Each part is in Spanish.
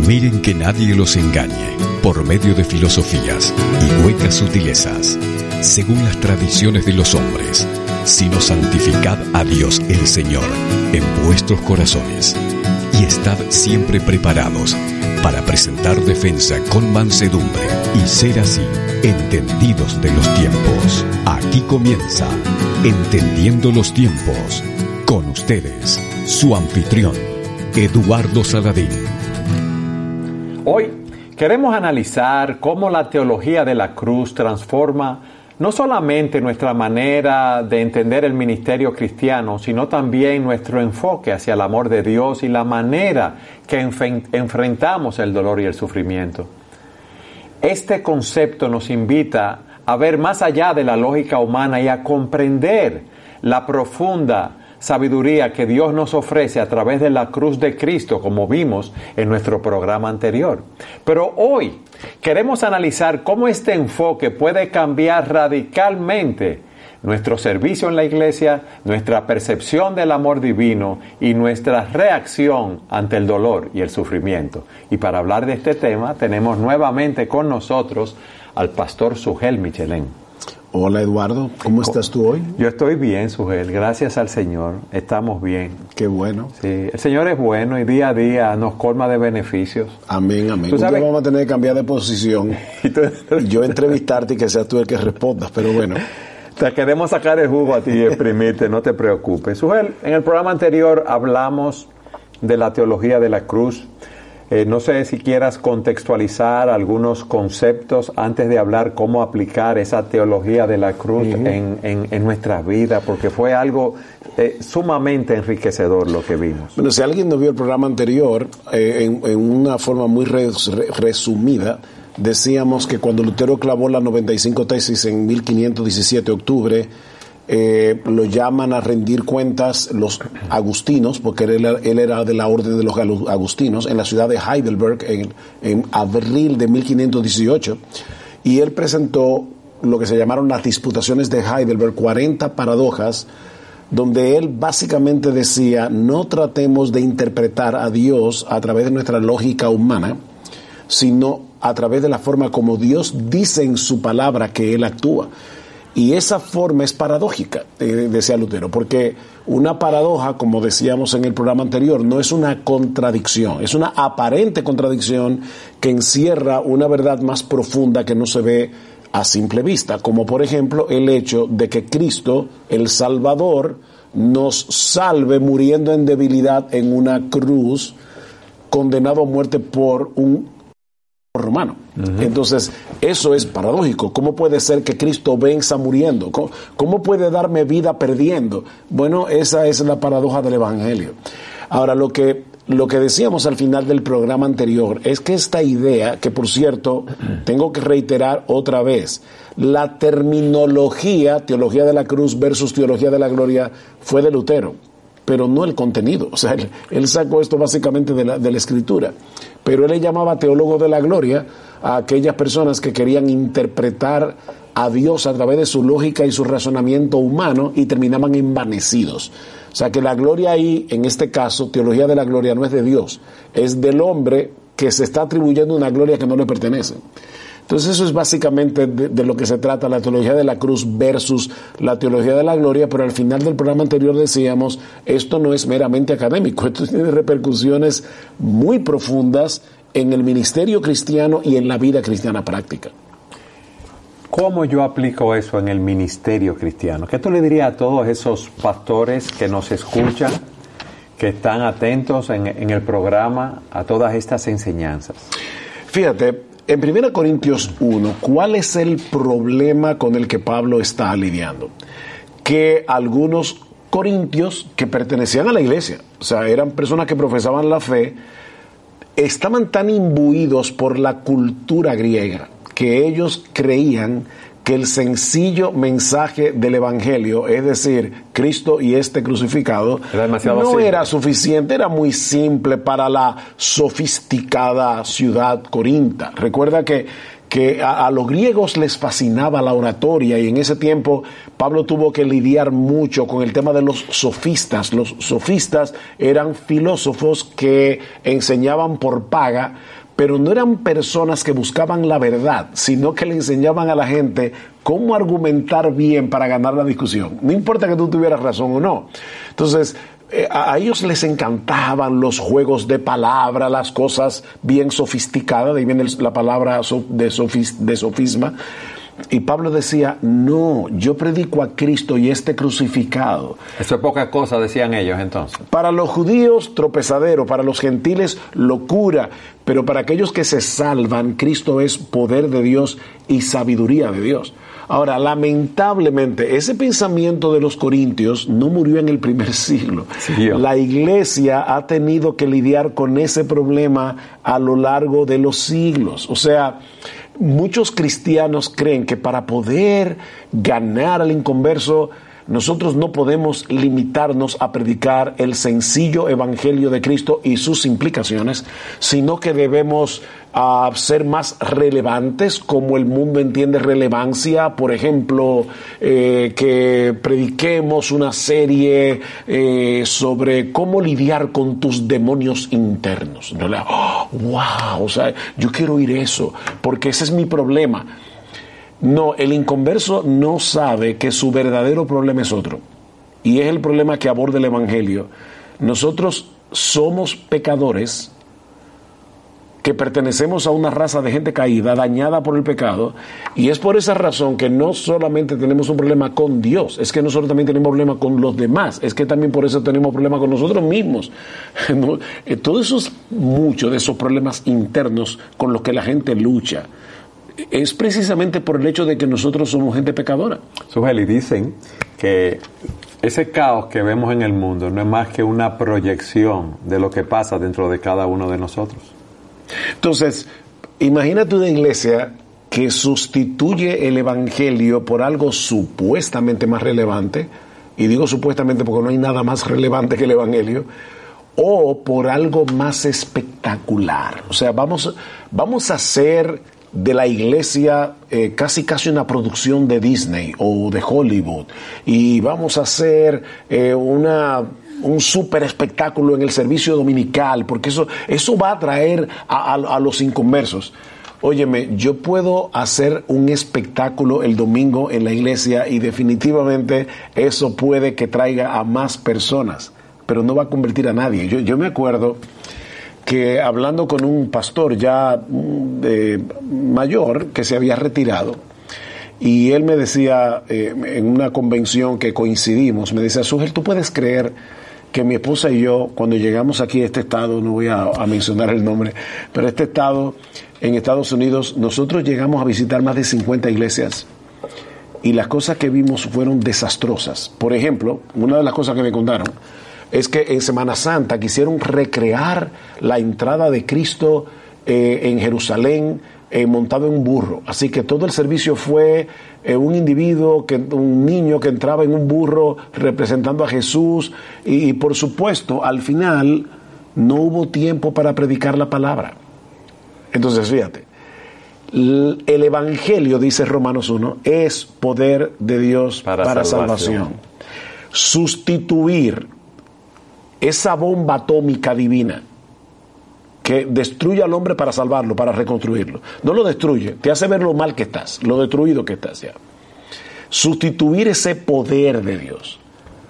Miren que nadie los engañe por medio de filosofías y huecas sutilezas, según las tradiciones de los hombres, sino santificad a Dios el Señor en vuestros corazones, y estad siempre preparados para presentar defensa con mansedumbre y ser así entendidos de los tiempos. Aquí comienza Entendiendo los Tiempos, con ustedes, su anfitrión, Eduardo Saladín. Hoy queremos analizar cómo la teología de la cruz transforma no solamente nuestra manera de entender el ministerio cristiano, sino también nuestro enfoque hacia el amor de Dios y la manera que enfrentamos el dolor y el sufrimiento. Este concepto nos invita a ver más allá de la lógica humana y a comprender la profunda sabiduría que Dios nos ofrece a través de la cruz de Cristo, como vimos en nuestro programa anterior. Pero hoy queremos analizar cómo este enfoque puede cambiar radicalmente nuestro servicio en la iglesia, nuestra percepción del amor divino y nuestra reacción ante el dolor y el sufrimiento. Y para hablar de este tema tenemos nuevamente con nosotros al pastor Sugel Michelén. Hola Eduardo, ¿cómo estás tú hoy? Yo estoy bien, Sugel, gracias al Señor, estamos bien. Qué bueno. Sí, el Señor es bueno y día a día nos colma de beneficios. Amén, amén. Un día vamos a tener que cambiar de posición, yo entrevistarte y que seas tú el que respondas, pero bueno. Te queremos sacar el jugo a ti y exprimirte, no te preocupes. Sugel, en el programa anterior hablamos de la teología de la cruz. No sé si quieras contextualizar algunos conceptos antes de hablar cómo aplicar esa teología de la cruz en nuestra vida, porque fue algo sumamente enriquecedor lo que vimos. Bueno, si alguien no vio el programa anterior, en una forma muy resumida, decíamos que cuando Lutero clavó las 95 tesis en 1517 octubre, lo llaman a rendir cuentas los agustinos, porque él era de la orden de los agustinos, en la ciudad de Heidelberg en abril de 1518, y él presentó lo que se llamaron las disputaciones de Heidelberg, 40 paradojas, donde él básicamente decía: no tratemos de interpretar a Dios a través de nuestra lógica humana, sino a través de la forma como Dios dice en su palabra que Él actúa. Y esa forma es paradójica, decía Lutero, porque una paradoja, como decíamos en el programa anterior, no es una contradicción, es una aparente contradicción que encierra una verdad más profunda que no se ve a simple vista, como por ejemplo el hecho de que Cristo, el Salvador, nos salve muriendo en debilidad en una cruz, condenado a muerte por un romano. Entonces, eso es paradójico. ¿Cómo puede ser que Cristo venza muriendo? ¿Cómo puede darme vida perdiendo? Bueno, esa es la paradoja del Evangelio. Ahora, lo que decíamos al final del programa anterior es que esta idea, que por cierto, tengo que reiterar otra vez, la terminología, teología de la cruz versus teología de la gloria, fue de Lutero, pero no el contenido. O sea, él sacó esto básicamente de la Escritura. Pero él le llamaba teólogo de la gloria a aquellas personas que querían interpretar a Dios a través de su lógica y su razonamiento humano y terminaban envanecidos. O sea que la gloria ahí, en este caso, teología de la gloria, no es de Dios, es del hombre que se está atribuyendo una gloria que no le pertenece. Entonces eso es básicamente de lo que se trata la teología de la cruz versus la teología de la gloria, pero al final del programa anterior decíamos, esto no es meramente académico, esto tiene repercusiones muy profundas en el ministerio cristiano y en la vida cristiana práctica. ¿Cómo yo aplico eso en el ministerio cristiano? ¿Qué tú le dirías a todos esos pastores que nos escuchan, que están atentos en el programa a todas estas enseñanzas? Fíjate, en 1 Corintios 1, ¿cuál es el problema con el que Pablo está lidiando? Que algunos corintios que pertenecían a la iglesia, o sea, eran personas que profesaban la fe, estaban tan imbuidos por la cultura griega que ellos creían que el sencillo mensaje del Evangelio, es decir, Cristo y este crucificado, era suficiente, era muy simple para la sofisticada ciudad corinta. Recuerda que que a los griegos les fascinaba la oratoria, y en ese tiempo Pablo tuvo que lidiar mucho con el tema de los sofistas. Los sofistas eran filósofos que enseñaban por paga, pero no eran personas que buscaban la verdad, sino que le enseñaban a la gente cómo argumentar bien para ganar la discusión. No importa que tú tuvieras razón o no. Entonces, a ellos les encantaban los juegos de palabra, las cosas bien sofisticadas, de ahí viene la palabra de sofisma. Y Pablo decía, no, yo predico a Cristo y este crucificado. Eso es poca cosa, decían ellos entonces. Para los judíos, tropezadero; para los gentiles, locura; pero para aquellos que se salvan, Cristo es poder de Dios y sabiduría de Dios. Ahora, lamentablemente, ese pensamiento de los corintios no murió en el primer siglo. Sí, la iglesia ha tenido que lidiar con ese problema a lo largo de los siglos. O sea, muchos cristianos creen que para poder ganar al inconverso, nosotros no podemos limitarnos a predicar el sencillo evangelio de Cristo y sus implicaciones, sino que debemos ser más relevantes, como el mundo entiende relevancia. Por ejemplo, que prediquemos una serie sobre cómo lidiar con tus demonios internos. ¡Wow! O sea, yo quiero oír eso, porque ese es mi problema. No, el inconverso no sabe que su verdadero problema es otro, y es el problema que aborda el evangelio. Nosotros somos pecadores que pertenecemos a una raza de gente caída, dañada por el pecado, y es por esa razón que no solamente tenemos un problema con Dios, es que nosotros también tenemos un problema con los demás, es que también por eso tenemos problemas con nosotros mismos. Todo eso es mucho de esos problemas internos con los que la gente lucha. Es precisamente por el hecho de que nosotros somos gente pecadora. Sugeli, dicen que ese caos que vemos en el mundo no es más que una proyección de lo que pasa dentro de cada uno de nosotros. Entonces, imagínate una iglesia que sustituye el evangelio por algo supuestamente más relevante, y digo supuestamente porque no hay nada más relevante que el evangelio, o por algo más espectacular. O sea, vamos a hacer de la iglesia casi una producción de Disney o de Hollywood, y vamos a hacer un súper espectáculo en el servicio dominical, porque eso va a atraer a los inconversos. Óyeme, yo puedo hacer un espectáculo el domingo en la iglesia y definitivamente eso puede que traiga a más personas, pero no va a convertir a nadie. Yo me acuerdo que hablando con un pastor ya mayor que se había retirado, y él me decía en una convención que coincidimos, me decía: Sugel, ¿tú puedes creer que mi esposa y yo, cuando llegamos aquí a este estado, no voy a mencionar el nombre, pero este estado en Estados Unidos, nosotros llegamos a visitar más de 50 iglesias y las cosas que vimos fueron desastrosas? Por ejemplo, una de las cosas que me contaron es que en Semana Santa quisieron recrear la entrada de Cristo en Jerusalén montado en un burro. Así que todo el servicio fue un niño que entraba en un burro representando a Jesús, y por supuesto al final no hubo tiempo para predicar la palabra. Entonces fíjate, el evangelio, dice Romanos 1, es poder de Dios para salvación. Sustituir esa bomba atómica divina que destruye al hombre para salvarlo, para reconstruirlo. No lo destruye, te hace ver lo mal que estás, lo destruido que estás ya. Sustituir ese poder de Dios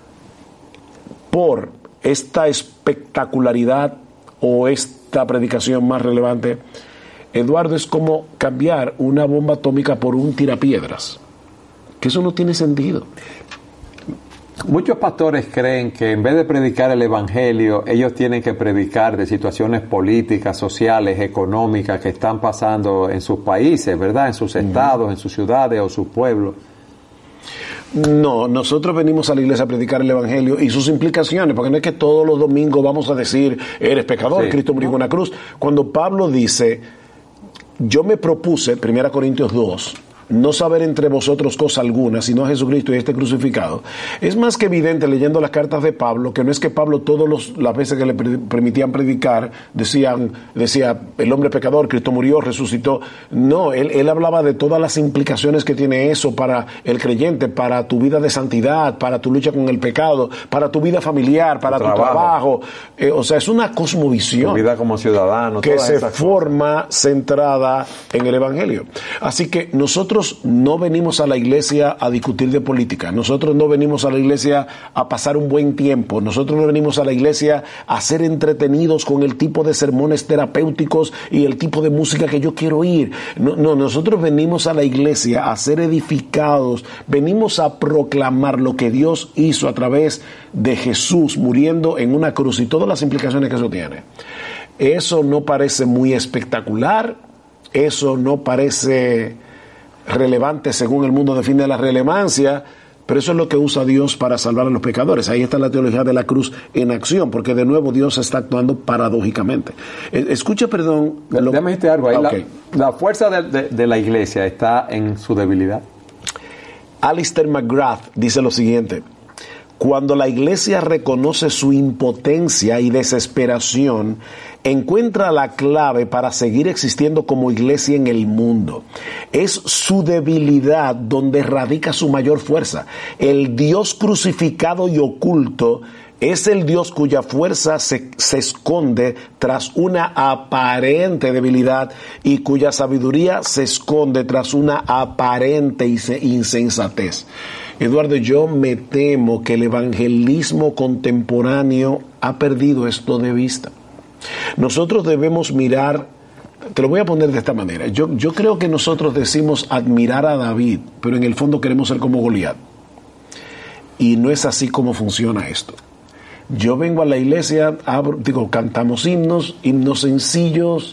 por esta espectacularidad o esta predicación más relevante, Eduardo, es como cambiar una bomba atómica por un tirapiedras, que eso no tiene sentido. Muchos pastores creen que en vez de predicar el evangelio, ellos tienen que predicar de situaciones políticas, sociales, económicas que están pasando en sus países, ¿verdad? En sus estados, en sus ciudades o sus pueblos. No, nosotros venimos a la iglesia a predicar el evangelio y sus implicaciones, porque no es que todos los domingos vamos a decir: eres pecador, sí, Cristo murió en una cruz. Cuando Pablo dice: yo me propuse, 1 Corintios 2, no saber entre vosotros cosa alguna, sino a Jesucristo y este crucificado, es más que evidente leyendo las cartas de Pablo, que no es que Pablo las veces que le permitían predicar, decía, el hombre pecador, Cristo murió, resucitó. No, él hablaba de todas las implicaciones que tiene eso para el creyente, para tu vida de santidad, para tu lucha con el pecado, para tu vida familiar, para tu trabajo. O sea, es una cosmovisión. Tu vida como ciudadano. Que se forma centrada en el Evangelio. Así que nosotros no venimos a la iglesia a discutir de política, nosotros no venimos a la iglesia a pasar un buen tiempo, nosotros no venimos a la iglesia a ser entretenidos con el tipo de sermones terapéuticos y el tipo de música que yo quiero oír. No, nosotros venimos a la iglesia a ser edificados, venimos a proclamar lo que Dios hizo a través de Jesús muriendo en una cruz y todas las implicaciones que eso tiene. Eso no parece muy espectacular, eso no parece relevante según el mundo define la relevancia, pero eso es lo que usa Dios para salvar a los pecadores. Ahí está la teología de la cruz en acción, porque de nuevo Dios está actuando paradójicamente. Escucha, perdón. Déjame decirte algo. Okay. La fuerza de la iglesia está en su debilidad. Alistair McGrath dice lo siguiente: cuando la iglesia reconoce su impotencia y desesperación, encuentra la clave para seguir existiendo como iglesia en el mundo. Es su debilidad donde radica su mayor fuerza. El Dios crucificado y oculto es el Dios cuya fuerza se esconde tras una aparente debilidad y cuya sabiduría se esconde tras una aparente insensatez. Eduardo, yo me temo que el evangelismo contemporáneo ha perdido esto de vista. Nosotros debemos mirar, te lo voy a poner de esta manera, yo creo que nosotros decimos admirar a David, pero en el fondo queremos ser como Goliat. Y no es así como funciona esto. Yo vengo a la iglesia, cantamos himnos sencillos,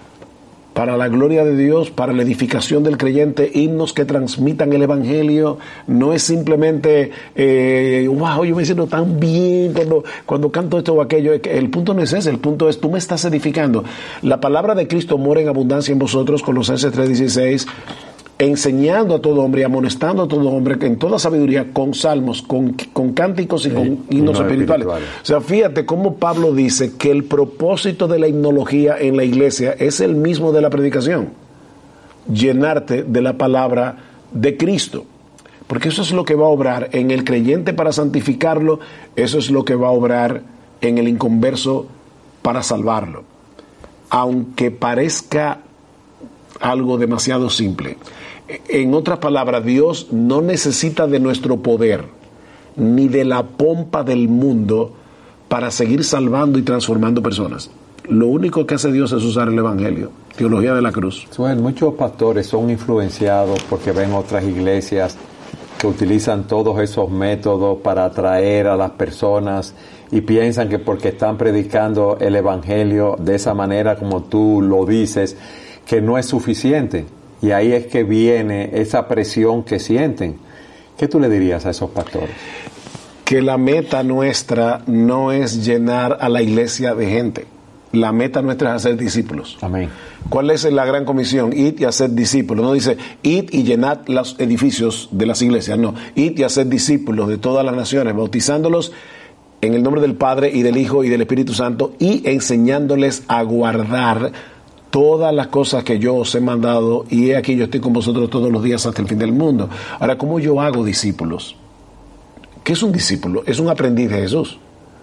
para la gloria de Dios, para la edificación del creyente, himnos que transmitan el evangelio. No es simplemente, wow, yo me siento tan bien cuando canto esto o aquello. El punto no es ese, el punto es, tú me estás edificando. La palabra de Cristo mora en abundancia en vosotros, Colosenses 3:16, enseñando a todo hombre y amonestando a todo hombre en toda sabiduría, con salmos, con cánticos y con himnos espirituales. O sea, fíjate cómo Pablo dice que el propósito de la himnología en la iglesia es el mismo de la predicación: llenarte de la palabra de Cristo. Porque eso es lo que va a obrar en el creyente para santificarlo, eso es lo que va a obrar en el inconverso para salvarlo. Aunque parezca algo demasiado simple. En otras palabras, Dios no necesita de nuestro poder ni de la pompa del mundo para seguir salvando y transformando personas. Lo único que hace Dios es usar el evangelio, teología de la cruz. Muchos pastores son influenciados porque ven otras iglesias que utilizan todos esos métodos para atraer a las personas y piensan que porque están predicando el evangelio de esa manera como tú lo dices, que no es suficiente, y ahí es que viene esa presión que sienten. ¿Qué tú le dirías a esos pastores? Que la meta nuestra no es llenar a la iglesia de gente. La meta nuestra es hacer discípulos. Amén. ¿Cuál es la gran comisión? Id y hacer discípulos. No dice id y llenad los edificios de las iglesias. No, id y hacer discípulos de todas las naciones, bautizándolos en el nombre del Padre y del Hijo y del Espíritu Santo, y enseñándoles a guardar todas las cosas que yo os he mandado, y he aquí yo estoy con vosotros todos los días hasta el fin del mundo. Ahora, ¿cómo yo hago discípulos? ¿Qué es un discípulo? Es un aprendiz de Jesús.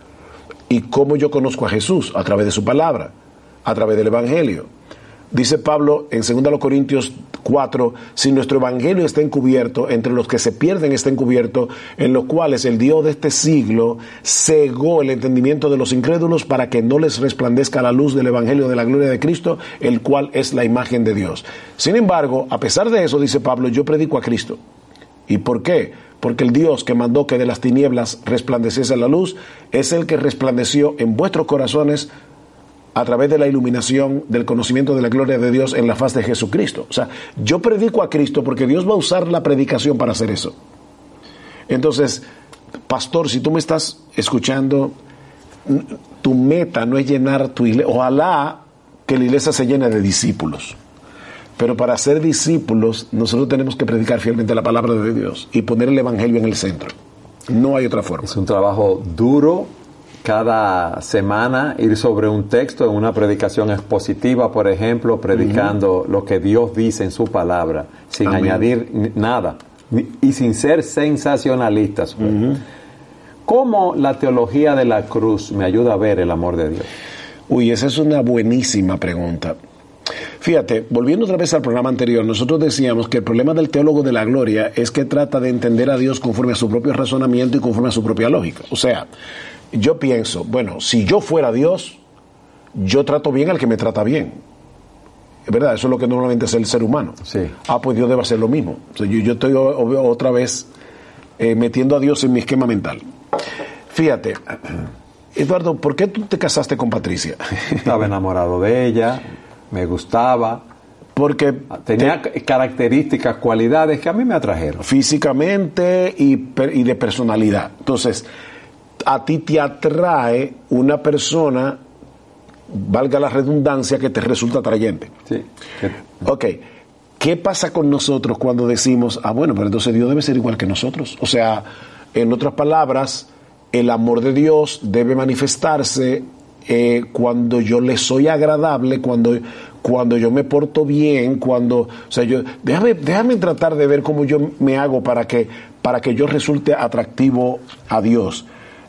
¿Y cómo yo conozco a Jesús? A través de su palabra, a través del evangelio. Dice Pablo en 2 Corintios 4, si nuestro evangelio está encubierto, entre los que se pierden está encubierto, en los cuales el Dios de este siglo cegó el entendimiento de los incrédulos para que no les resplandezca la luz del evangelio de la gloria de Cristo, el cual es la imagen de Dios. Sin embargo, a pesar de eso, dice Pablo, yo predico a Cristo. ¿Y por qué? Porque el Dios que mandó que de las tinieblas resplandeciese la luz es el que resplandeció en vuestros corazones a través de la iluminación del conocimiento de la gloria de Dios en la faz de Jesucristo. O sea, yo predico a Cristo porque Dios va a usar la predicación para hacer eso. Entonces, pastor, si tú me estás escuchando, tu meta no es llenar tu iglesia. Ojalá que la iglesia se llene de discípulos. Pero para ser discípulos, nosotros tenemos que predicar fielmente la palabra de Dios y poner el evangelio en el centro. No hay otra forma. Es un trabajo duro. Cada semana ir sobre un texto en una predicación expositiva, por ejemplo, predicando lo que Dios dice en su palabra, sin añadir nada y sin ser sensacionalistas. ¿Cómo la teología de la cruz me ayuda a ver el amor de Dios? Uy, esa es una buenísima pregunta. Fíjate, volviendo otra vez al programa anterior, nosotros decíamos que el problema del teólogo de la gloria es que trata de entender a Dios conforme a su propio razonamiento y conforme a su propia lógica. O sea, yo pienso, bueno, si yo fuera Dios, yo trato bien al que me trata bien. Es verdad, eso es lo que normalmente es el ser humano. Sí. Pues Dios debe hacer lo mismo. O sea, yo estoy otra vez metiendo a Dios en mi esquema mental. Fíjate, Eduardo, ¿por qué tú te casaste con Patricia? Estaba enamorado de ella, me gustaba. Porque tenía características, cualidades que a mí me atrajeron. Físicamente y de personalidad. Entonces, a ti te atrae una persona, valga la redundancia, que te resulta atrayente. Sí. Ok, ¿qué pasa con nosotros cuando decimos, bueno, pero entonces Dios debe ser igual que nosotros? O sea, en otras palabras, el amor de Dios debe manifestarse cuando yo le soy agradable, cuando yo me porto bien, o sea, déjame tratar de ver cómo yo me hago para que yo resulte atractivo a Dios.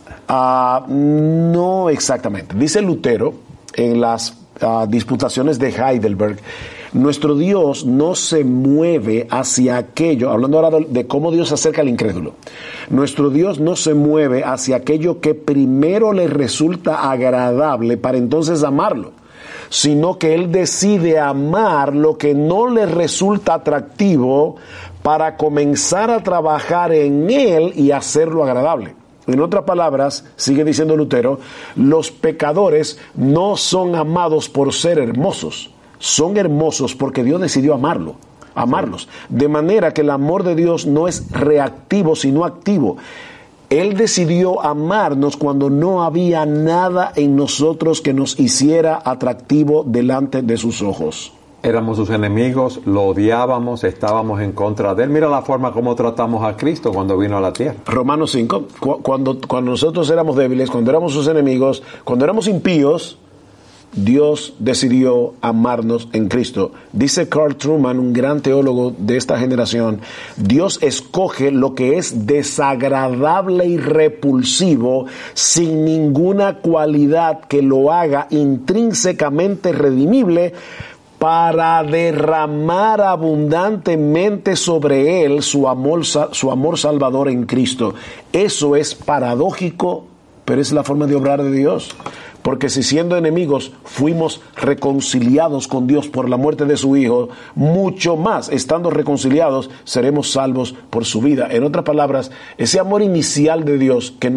No exactamente. Dice Lutero en las disputaciones de Heidelberg, nuestro Dios no se mueve hacia aquello, hablando ahora de cómo Dios se acerca al incrédulo, nuestro Dios no se mueve hacia aquello que primero le resulta agradable para entonces amarlo, sino que Él decide amar lo que no le resulta atractivo para comenzar a trabajar en Él y hacerlo agradable. En otras palabras, sigue diciendo Lutero, los pecadores no son amados por ser hermosos, son hermosos porque Dios decidió amarlos. De manera que el amor de Dios no es reactivo, sino activo. Él decidió amarnos cuando no había nada en nosotros que nos hiciera atractivo delante de sus ojos. Éramos sus enemigos, lo odiábamos, estábamos en contra de él. Mira la forma como tratamos a Cristo cuando vino a la tierra. Romanos 5, cuando nosotros éramos débiles, cuando éramos sus enemigos, cuando éramos impíos, Dios decidió amarnos en Cristo. Dice Carl Truman, un gran teólogo de esta generación, Dios escoge lo que es desagradable y repulsivo sin ninguna cualidad que lo haga intrínsecamente redimible para derramar abundantemente sobre él su amor salvador en Cristo. Eso es paradójico, pero es la forma de obrar de Dios. Porque si siendo enemigos fuimos reconciliados con Dios por la muerte de su Hijo, mucho más, estando reconciliados, seremos salvos por su vida. En otras palabras, ese amor inicial de Dios que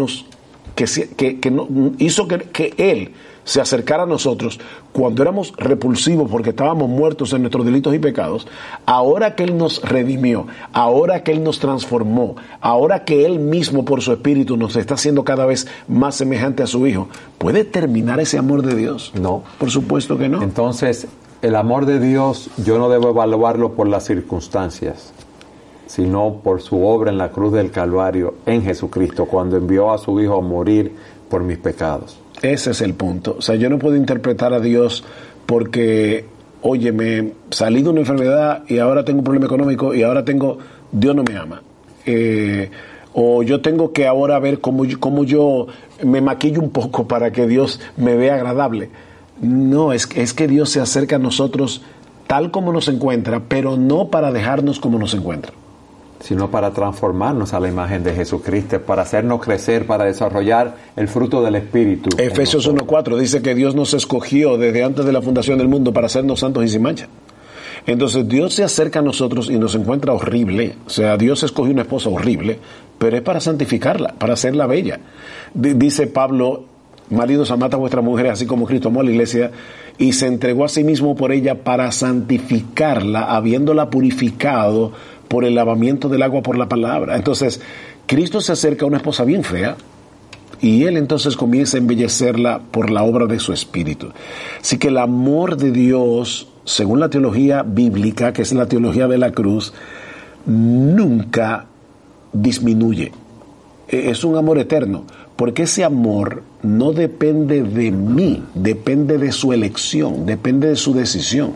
hizo que Él se acercara a nosotros cuando éramos repulsivos porque estábamos muertos en nuestros delitos y pecados, ahora que Él nos redimió, ahora que Él nos transformó, ahora que Él mismo por su Espíritu nos está haciendo cada vez más semejante a su Hijo, ¿puede terminar ese amor de Dios? No. Por supuesto que no. Entonces, el amor de Dios yo no debo evaluarlo por las circunstancias, sino por su obra en la cruz del Calvario en Jesucristo, cuando envió a su Hijo a morir por mis pecados. Ese es el punto. O sea, yo no puedo interpretar a Dios porque, oye, me salí de una enfermedad y ahora tengo un problema económico y ahora Dios no me ama. O yo tengo que ahora ver cómo yo me maquillo un poco para que Dios me vea agradable. No, es que Dios se acerca a nosotros tal como nos encuentra, pero no para dejarnos como nos encuentra, sino para transformarnos a la imagen de Jesucristo, para hacernos crecer, para desarrollar el fruto del Espíritu. Efesios 1:4 dice que Dios nos escogió desde antes de la fundación del mundo para hacernos santos y sin mancha. Entonces Dios se acerca a nosotros y nos encuentra horrible. O sea, Dios escogió una esposa horrible, pero es para santificarla, para hacerla bella. Dice Pablo, maridos, amad a vuestras mujeres así como Cristo amó a la iglesia y se entregó a sí mismo por ella para santificarla, habiéndola purificado por el lavamiento del agua por la palabra. Entonces, Cristo se acerca a una esposa bien fea, y Él entonces comienza a embellecerla por la obra de su Espíritu. Así que el amor de Dios, según la teología bíblica, que es la teología de la cruz, nunca disminuye. Es un amor eterno, porque ese amor no depende de mí, depende de su elección, depende de su decisión.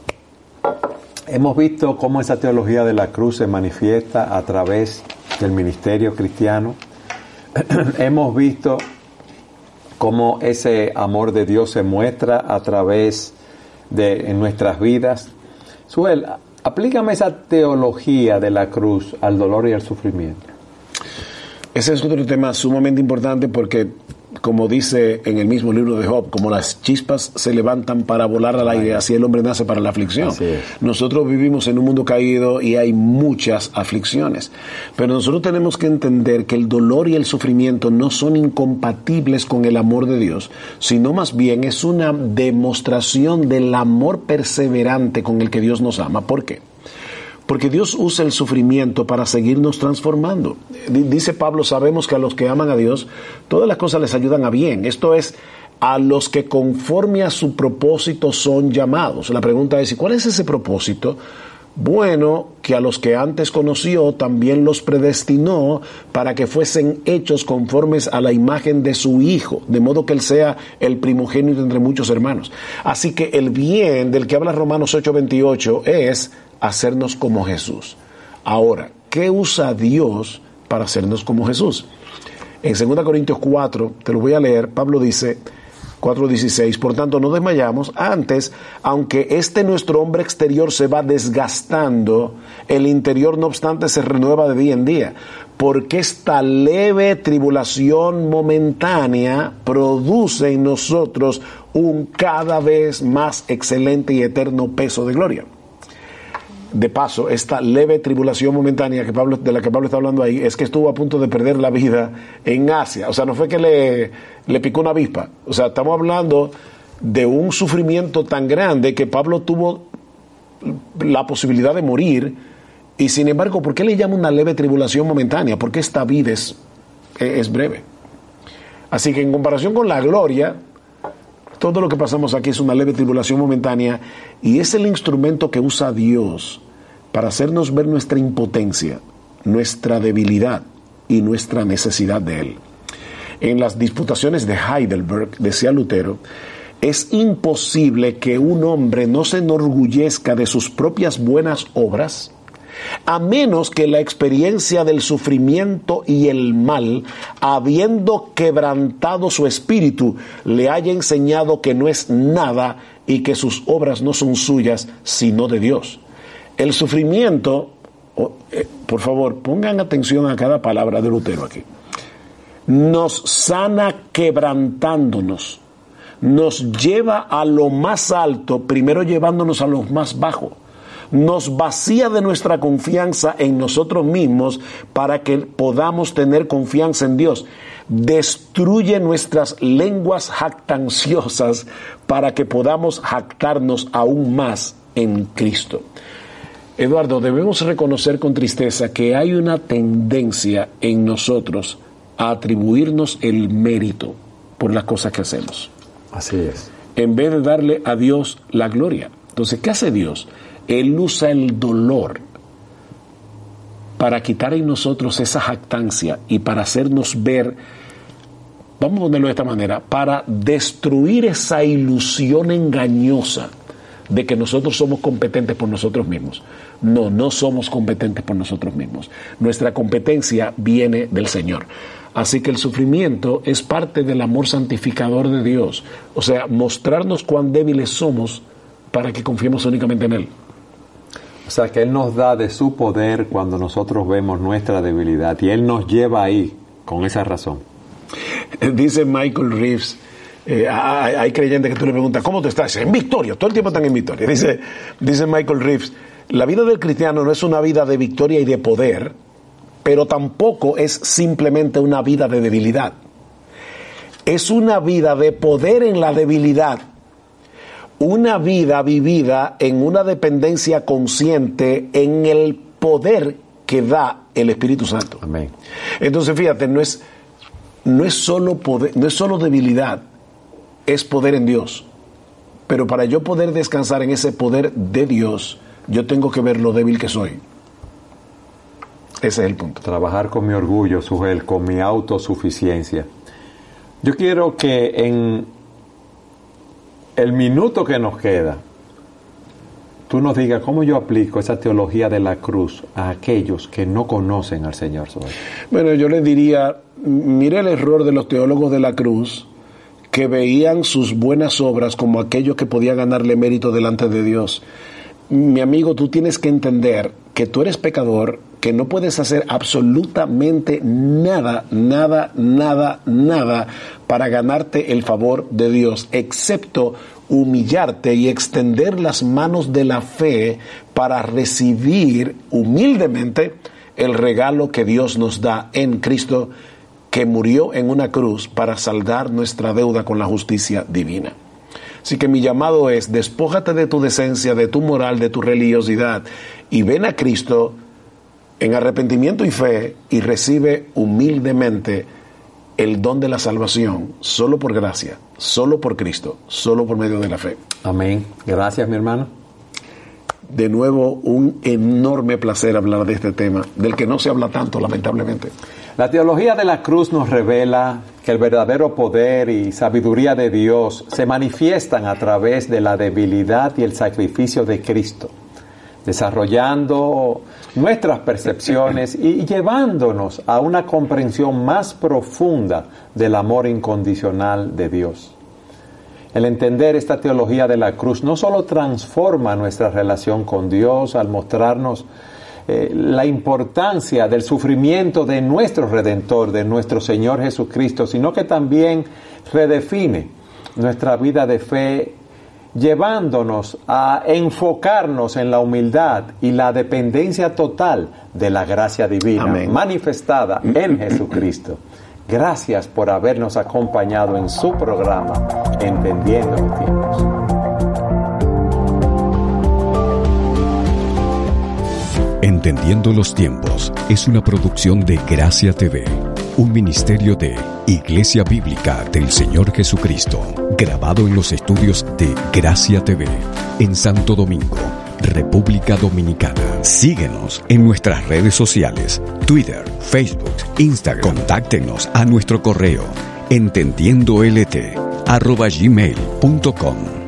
Hemos visto cómo esa teología de la cruz se manifiesta a través del ministerio cristiano. Hemos visto cómo ese amor de Dios se muestra a través de en nuestras vidas. Suel, aplícame esa teología de la cruz al dolor y al sufrimiento. Ese es otro tema sumamente importante porque, como dice en el mismo libro de Job, como las chispas se levantan para volar al aire, así el hombre nace para la aflicción. Nosotros vivimos en un mundo caído y hay muchas aflicciones, pero nosotros tenemos que entender que el dolor y el sufrimiento no son incompatibles con el amor de Dios, sino más bien es una demostración del amor perseverante con el que Dios nos ama. ¿Por qué? Porque Dios usa el sufrimiento para seguirnos transformando. Dice Pablo, sabemos que a los que aman a Dios, todas las cosas les ayudan a bien. Esto es, a los que conforme a su propósito son llamados. La pregunta es, ¿y cuál es ese propósito? Bueno, que a los que antes conoció también los predestinó para que fuesen hechos conformes a la imagen de su Hijo, de modo que Él sea el primogénito entre muchos hermanos. Así que el bien del que habla Romanos 8:28 es hacernos como Jesús. Ahora, ¿qué usa Dios para hacernos como Jesús? En 2 Corintios 4, te lo voy a leer, Pablo dice, 4:16, por tanto no desmayamos, antes, aunque nuestro hombre exterior se va desgastando, el interior no obstante se renueva de día en día, porque esta leve tribulación momentánea produce en nosotros un cada vez más excelente y eterno peso de gloria. De paso, esta leve tribulación momentánea de la que Pablo está hablando ahí, es que estuvo a punto de perder la vida en Asia. O sea, no fue que le picó una avispa. O sea, estamos hablando de un sufrimiento tan grande que Pablo tuvo la posibilidad de morir. Y sin embargo, ¿por qué le llama una leve tribulación momentánea? Porque esta vida es breve. Así que en comparación con la gloria, todo lo que pasamos aquí es una leve tribulación momentánea, y es el instrumento que usa Dios para hacernos ver nuestra impotencia, nuestra debilidad y nuestra necesidad de Él. En las disputaciones de Heidelberg, decía Lutero, es imposible que un hombre no se enorgullezca de sus propias buenas obras, a menos que la experiencia del sufrimiento y el mal, habiendo quebrantado su espíritu, le haya enseñado que no es nada y que sus obras no son suyas, sino de Dios. El sufrimiento, por favor, pongan atención a cada palabra de Lutero aquí, nos sana quebrantándonos, nos lleva a lo más alto, primero llevándonos a lo más bajo. Nos vacía de nuestra confianza en nosotros mismos para que podamos tener confianza en Dios. Destruye nuestras lenguas jactanciosas para que podamos jactarnos aún más en Cristo. Eduardo, debemos reconocer con tristeza que hay una tendencia en nosotros a atribuirnos el mérito por las cosas que hacemos. Así es. En vez de darle a Dios la gloria. Entonces, ¿qué hace Dios? Él usa el dolor para quitar en nosotros esa jactancia y para hacernos ver, vamos a ponerlo de esta manera, para destruir esa ilusión engañosa de que nosotros somos competentes por nosotros mismos. No somos competentes por nosotros mismos. Nuestra competencia viene del Señor. Así que el sufrimiento es parte del amor santificador de Dios. O sea, mostrarnos cuán débiles somos para que confiemos únicamente en Él. O sea, que Él nos da de su poder cuando nosotros vemos nuestra debilidad, y Él nos lleva ahí con esa razón. Dice Michael Reeves, hay creyentes que tú le preguntas, ¿cómo te estás? En victoria, todo el tiempo están en victoria. Dice Michael Reeves, la vida del cristiano no es una vida de victoria y de poder, pero tampoco es simplemente una vida de debilidad. Es una vida de poder en la debilidad. Una vida vivida en una dependencia consciente en el poder que da el Espíritu Santo. Amén. Entonces, fíjate, no es no es solo poder, no es solo debilidad, es poder en Dios. Pero para yo poder descansar en ese poder de Dios, yo tengo que ver lo débil que soy. Ese es el punto. Trabajar con mi orgullo, Sujel, con mi autosuficiencia. Yo quiero que en el minuto que nos queda, tú nos digas cómo yo aplico esa teología de la cruz a aquellos que no conocen al Señor. Bueno, yo les diría, mire el error de los teólogos de la cruz, que veían sus buenas obras como aquellos que podían ganarle mérito delante de Dios. Mi amigo, tú tienes que entender que tú eres pecador, que no puedes hacer absolutamente nada para ganarte el favor de Dios, excepto humillarte y extender las manos de la fe para recibir humildemente el regalo que Dios nos da en Cristo, que murió en una cruz para saldar nuestra deuda con la justicia divina. Así que mi llamado es, despójate de tu decencia, de tu moral, de tu religiosidad, y ven a Cristo en arrepentimiento y fe y recibe humildemente el don de la salvación, solo por gracia, solo por Cristo, solo por medio de la fe. Amén. Gracias, mi hermano. De nuevo, un enorme placer hablar de este tema, del que no se habla tanto, lamentablemente. La teología de la cruz nos revela que el verdadero poder y sabiduría de Dios se manifiestan a través de la debilidad y el sacrificio de Cristo, desarrollando nuestras percepciones y llevándonos a una comprensión más profunda del amor incondicional de Dios. El entender esta teología de la cruz no solo transforma nuestra relación con Dios al mostrarnos la importancia del sufrimiento de nuestro Redentor, de nuestro Señor Jesucristo, sino que también redefine nuestra vida de fe, llevándonos a enfocarnos en la humildad y la dependencia total de la gracia divina. Amén. Manifestada en Jesucristo. Gracias por habernos acompañado en su programa Entendiendo los Tiempos. Entendiendo los Tiempos es una producción de Gracia TV, un ministerio de Iglesia Bíblica del Señor Jesucristo, grabado en los estudios de Gracia TV, en Santo Domingo, República Dominicana. Síguenos en nuestras redes sociales, Twitter, Facebook, Instagram. Contáctenos a nuestro correo entendiendolt@gmail.com.